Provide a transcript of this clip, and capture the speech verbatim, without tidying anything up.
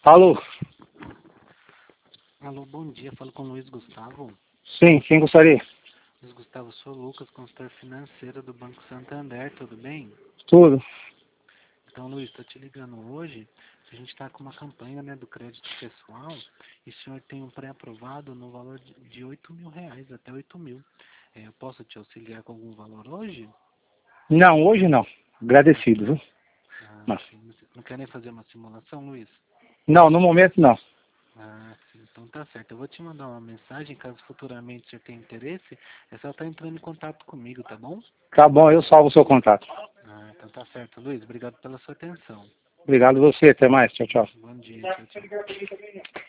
Alô? Alô, bom dia. Falo com o Luiz Gustavo. Sim, quem gostaria? Luiz Gustavo, sou o Lucas, consultor financeiro do Banco Santander, tudo bem? Tudo. Então, Luiz, estou te ligando hoje. A gente está com uma campanha, né, do crédito pessoal e o senhor tem um pré-aprovado no valor de de oito mil reais, até oito mil. É, eu posso te auxiliar com algum valor hoje? Não, hoje não. Agradecido, viu? Ah, Mas, sim. Não quer nem fazer uma simulação, Luiz? não, no momento não. Ah, sim. Então tá certo. Eu vou te mandar uma mensagem, caso futuramente o senhor tenha interesse, é só estar entrando em contato comigo, tá bom? Tá bom, eu salvo o seu contato. Ah, então tá certo, Luiz. Obrigado pela sua atenção. Obrigado você, até mais. Tchau, tchau. Bom dia, tchau, tchau.